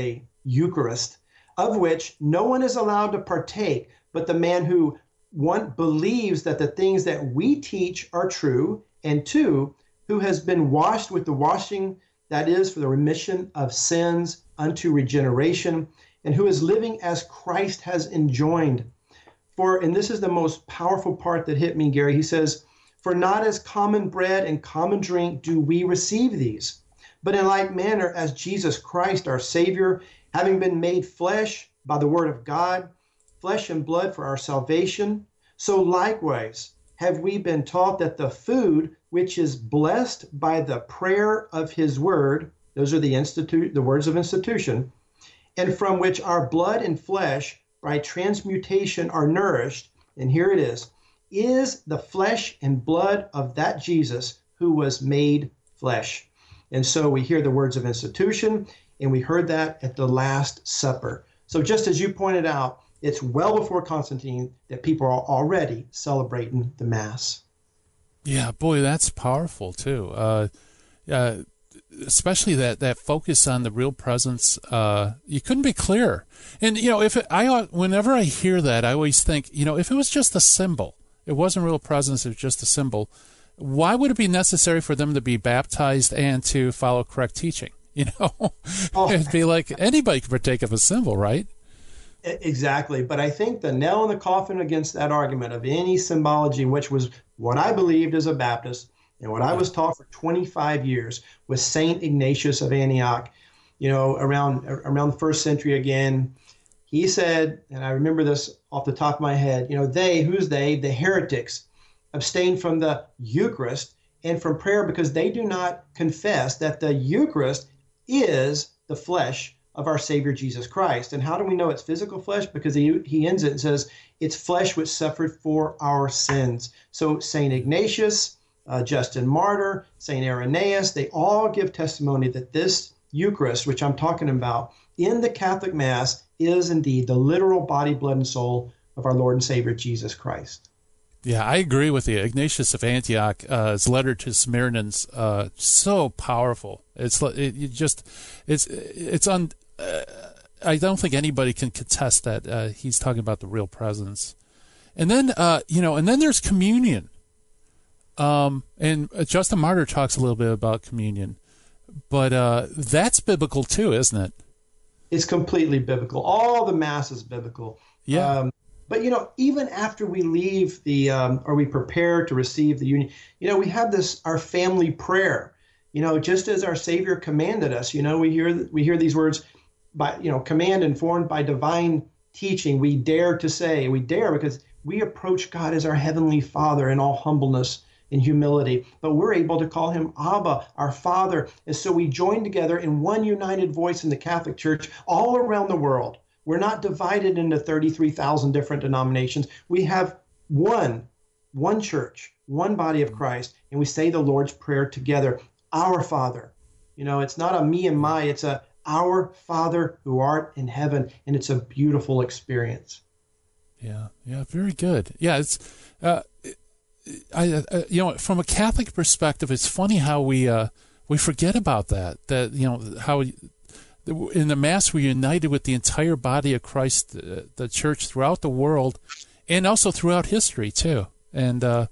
of which no one is allowed to partake, but the man who, one, believes that the things that we teach are true, and two, who has been washed with the washing that is for the remission of sins unto regeneration, and who is living as Christ has enjoined. And this is the most powerful part that hit me, Gary. He says, for not as common bread and common drink do we receive these, but in like manner as Jesus Christ, our Savior, having been made flesh by the word of God, flesh and blood for our salvation, so likewise have we been taught that the food which is blessed by the prayer of his word, those are the words of institution, and from which our blood and flesh by transmutation are nourished, and here it is the flesh and blood of that Jesus who was made flesh. And so we hear the words of institution, and we heard that at the Last Supper. So just as you pointed out, it's well before Constantine that people are already celebrating the Mass. Yeah, boy, that's powerful too. Especially that focus on the real presence. You couldn't be clearer. And whenever I hear that, I always think, if it was just a symbol, it wasn't real presence, it was just a symbol. Why would it be necessary for them to be baptized and to follow correct teaching? It'd be like anybody could partake of a symbol, right? Exactly. But I think the nail in the coffin against that argument of any symbology, which was what I believed as a Baptist and what I was taught for 25 years, was St. Ignatius of Antioch, around the 1st century again. He said, and I remember this off the top of my head, the heretics, abstain from the Eucharist and from prayer because they do not confess that the Eucharist is the flesh of our Savior Jesus Christ. And how do we know it's physical flesh? Because he ends it and says, it's flesh which suffered for our sins. So St. Ignatius, Justin Martyr, St. Irenaeus, they all give testimony that this Eucharist, which I'm talking about, in the Catholic Mass is indeed the literal body, blood, and soul of our Lord and Savior Jesus Christ. Yeah, I agree with you. Ignatius of Antioch, his letter to Samaritans, so powerful. I don't think anybody can contest that he's talking about the real presence. And then, and then there's communion. And Justin Martyr talks a little bit about communion, but that's biblical too, isn't it? It's completely biblical. All the Mass is biblical. Yeah. But, even after we leave or we prepare to receive the union, we have our family prayer, just as our Savior commanded us. We hear these words by, command informed by divine teaching. We dare because we approach God as our Heavenly Father in all humbleness and humility, but we're able to call him Abba, our Father. And so we join together in one united voice in the Catholic Church all around the world. We're not divided into 33,000 different denominations. We have one church, one body of Christ, and we say the Lord's Prayer together. Our Father. You know, it's not a me and my, it's a our Father who art in heaven, and it's a beautiful experience. Yeah, very good. Yeah, it's from a Catholic perspective, it's funny how we forget about that. That, you know, how in the Mass we're united with the entire body of Christ, the Church throughout the world, and also throughout history too. And I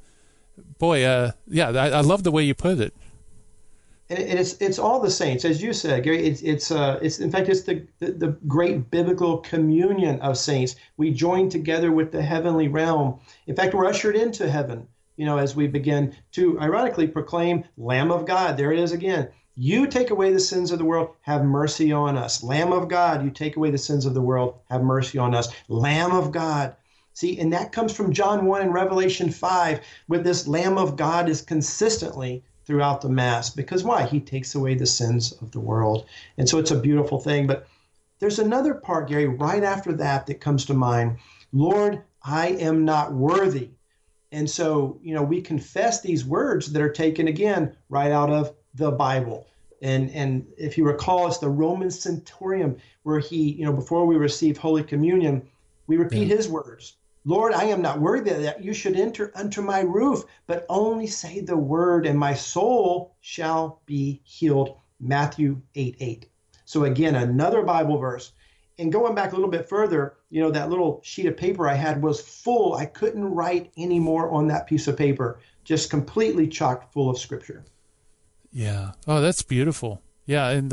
love the way you put it. And it's all the saints, as you said, Gary. It's in fact it's the great biblical communion of saints. We join together with the heavenly realm. In fact, we're ushered into heaven, you know, as we begin to ironically proclaim, Lamb of God. There it is again. You take away the sins of the world, have mercy on us. Lamb of God, you take away the sins of the world, have mercy on us. Lamb of God. See, and that comes from John 1 and Revelation 5, where this Lamb of God is consistently throughout the Mass. Because why? He takes away the sins of the world. And so it's a beautiful thing. But there's another part, Gary, right after that comes to mind. Lord, I am not worthy. And so, you know, we confess these words that are taken again right out of the Bible. And if you recall, it's the Roman centurion where he, you know, before we receive Holy Communion, we repeat his words. Lord, I am not worthy that you should enter under my roof, but only say the word and my soul shall be healed. Matthew 8:8. So again, another Bible verse. And going back a little bit further, you know, that little sheet of paper I had was full. I couldn't write any more on that piece of paper, just completely chock full of scripture. Yeah. Oh, that's beautiful. Yeah. And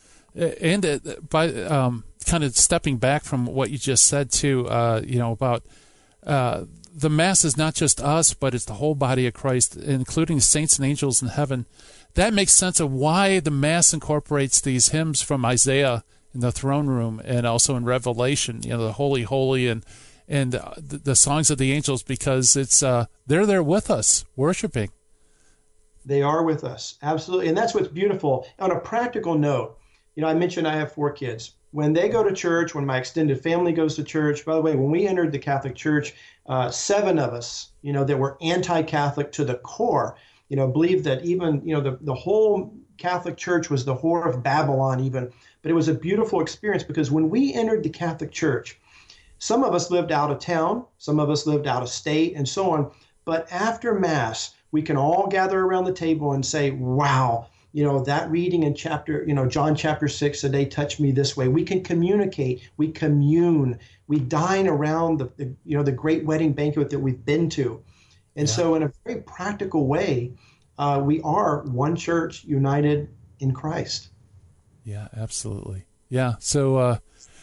by kind of stepping back from what you just said too, you know, about the Mass is not just us, but it's the whole body of Christ, including saints and angels in heaven. That makes sense of why the Mass incorporates these hymns from Isaiah in the throne room and also in Revelation, you know, the Holy, Holy, and the songs of the angels, because it's they're there with us, worshiping. They are with us, absolutely. And that's what's beautiful. On a practical note, you know, I mentioned I have 4 kids. When they go to church, when my extended family goes to church, by the way, when we entered the Catholic Church, 7 of us, you know, that were anti-Catholic to the core, you know, believed that even, you know, the whole Catholic Church was the whore of Babylon even. But it was a beautiful experience because when we entered the Catholic Church, some of us lived out of town, some of us lived out of state, and so on. But after Mass, we can all gather around the table and say, wow, you know, that reading in John chapter 6 today touched me this way. We can communicate, we commune, we dine around the great wedding banquet that we've been to. And so in a very practical way, we are one church united in Christ. Yeah, absolutely. Yeah. So,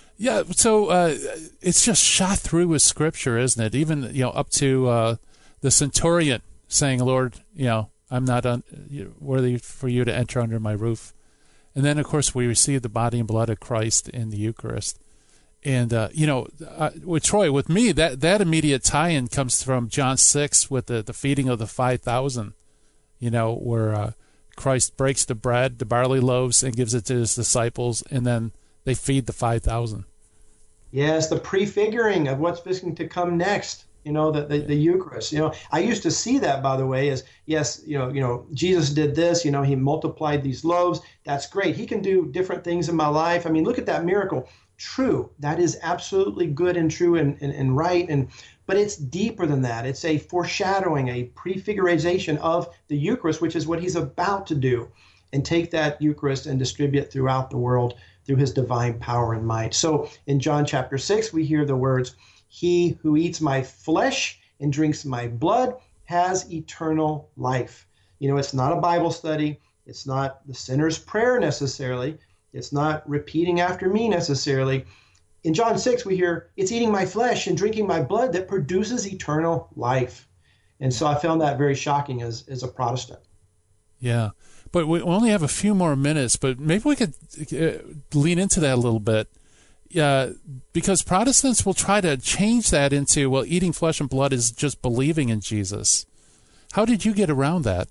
it's just shot through with scripture, isn't it? Even, you know, up to the centurion saying, Lord, you know, I'm not worthy for you to enter under my roof. And then, of course, we receive the body and blood of Christ in the Eucharist. And, with Troy, with me, that immediate tie-in comes from John 6 with the feeding of the 5,000, you know, where Christ breaks the bread, the barley loaves, and gives it to his disciples, and then they feed the 5,000. Yes, the prefiguring of what's going to come next. You know, the Eucharist. You know, I used to see that, by the way, as yes, you know, Jesus did this. You know, he multiplied these loaves. That's great. He can do different things in my life. I mean, look at that miracle. True, that is absolutely good and true and right. But it's deeper than that. It's a foreshadowing, a prefiguration of the Eucharist, which is what he's about to do, and take that Eucharist and distribute throughout the world through his divine power and might. So in John chapter 6, we hear the words, "He who eats my flesh and drinks my blood has eternal life." You know, it's not a Bible study. It's not the sinner's prayer necessarily. It's not repeating after me necessarily. In John 6, we hear, it's eating my flesh and drinking my blood that produces eternal life. And so I found that very shocking as a Protestant. Yeah. But we only have a few more minutes, but maybe we could lean into that a little bit. because Protestants will try to change that into, well, eating flesh and blood is just believing in Jesus. How did you get around that?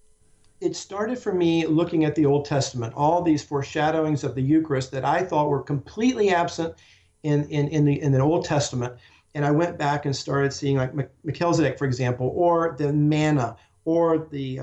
It started for me looking at the Old Testament, all these foreshadowings of the Eucharist that I thought were completely absent in the Old Testament. And I went back and started seeing like Melchizedek, for example, or the manna, or the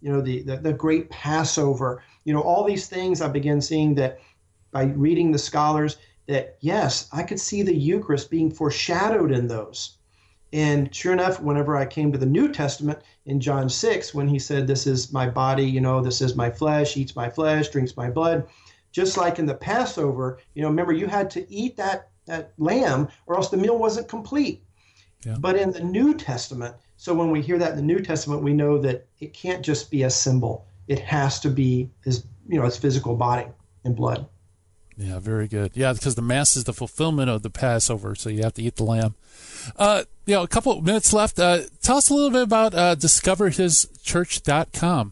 great Passover. All these things I began seeing that by reading the scholars, that yes, I could see the Eucharist being foreshadowed in those. And sure enough, whenever I came to the New Testament in John 6, when he said, this is my body, this is my flesh, eats my flesh, drinks my blood, just like in the Passover, remember you had to eat that lamb or else the meal wasn't complete. Yeah. But in the New Testament, so when we hear that in the New Testament, we know that it can't just be a symbol. It has to be his physical body and blood. Yeah, very good. Yeah, because the Mass is the fulfillment of the Passover, so you have to eat the lamb. A couple of minutes left. Tell us a little bit about DiscoverHisChurch.com.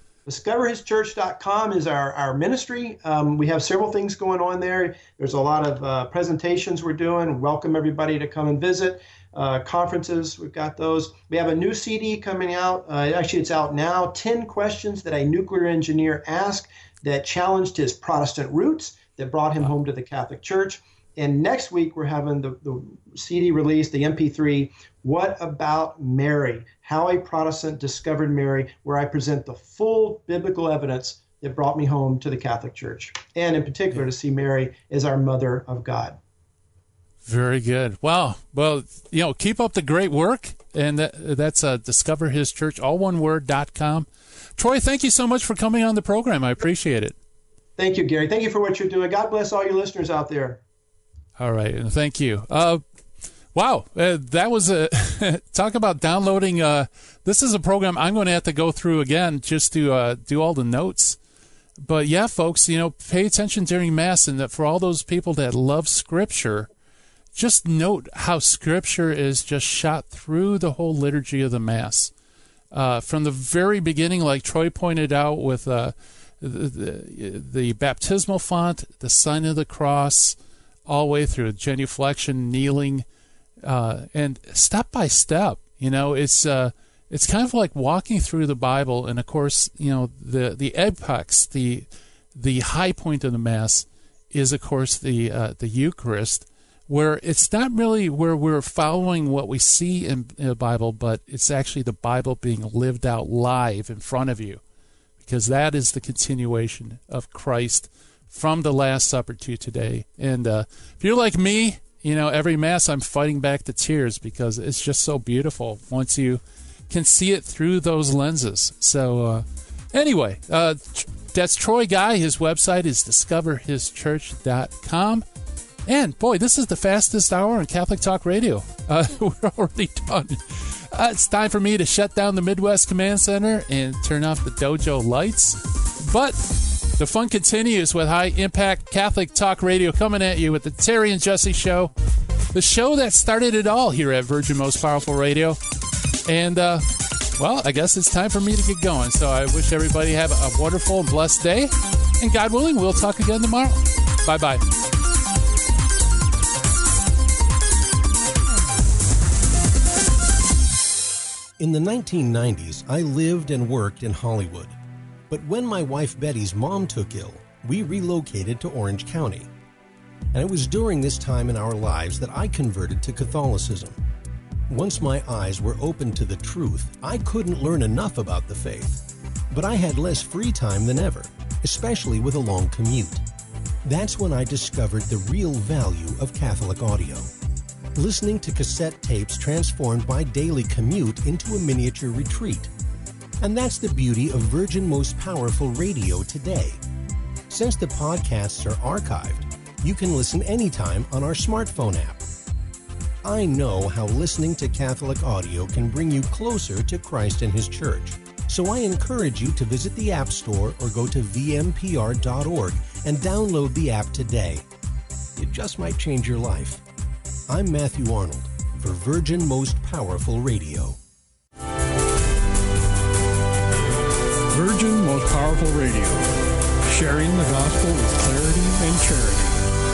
DiscoverHisChurch.com is our ministry. We have several things going on there. There's a lot of presentations we're doing. Welcome everybody to come and visit. Conferences, we've got those. We have a new CD coming out. Actually, it's out now. 10 questions that a nuclear engineer asked that challenged his Protestant roots, that brought him home to the Catholic Church. And next week, we're having the CD release, the MP3, What About Mary? How a Protestant Discovered Mary, where I present the full biblical evidence that brought me home to the Catholic Church, and in particular to see Mary as our Mother of God. Very good. Wow. Well, keep up the great work, and that's DiscoverHisChurch, all one word.com. Troy, thank you so much for coming on the program. I appreciate it. Thank you, Gary. Thank you for what you're doing. God bless all your listeners out there. All right, and thank you. Wow, that was talk about downloading. This is a program I'm going to have to go through again just to do all the notes. But yeah, folks, pay attention during Mass, and that for all those people that love Scripture, just note how Scripture is just shot through the whole liturgy of the Mass. From the very beginning, like Troy pointed out, with the baptismal font, the sign of the cross, all the way through genuflection, kneeling, and step by step. It's kind of like walking through the Bible, and of course, the apex, the high point of the Mass is, of course, the Eucharist, where it's not really where we're following what we see in the Bible, but it's actually the Bible being lived out live in front of you, because that is the continuation of Christ from the Last Supper to today. And if you're like me, every Mass I'm fighting back the tears, because it's just so beautiful once you can see it through those lenses. So anyway, that's Troy Guy. His website is DiscoverHisChurch.com. And boy, this is the fastest hour on Catholic Talk Radio. We're already done. It's time for me to shut down the Midwest Command Center and turn off the dojo lights. But the fun continues with High Impact Catholic Talk Radio, coming at you with the Terry and Jesse Show, the show that started it all here at Virgin Most Powerful Radio. And, I guess it's time for me to get going. So I wish everybody have a wonderful and blessed day. And God willing, we'll talk again tomorrow. Bye-bye. In the 1990s, I lived and worked in Hollywood. But when my wife Betty's mom took ill, we relocated to Orange County. And it was during this time in our lives that I converted to Catholicism. Once my eyes were opened to the truth, I couldn't learn enough about the faith. But I had less free time than ever, especially with a long commute. That's when I discovered the real value of Catholic audio. Listening to cassette tapes transformed my daily commute into a miniature retreat. And that's the beauty of Virgin Most Powerful Radio today. Since the podcasts are archived, you can listen anytime on our smartphone app. I know how listening to Catholic audio can bring you closer to Christ and His Church, so I encourage you to visit the App Store or go to vmpr.org and download the app today. It just might change your life. I'm Matthew Arnold for Virgin Most Powerful Radio. Virgin Most Powerful Radio, sharing the gospel with clarity and charity.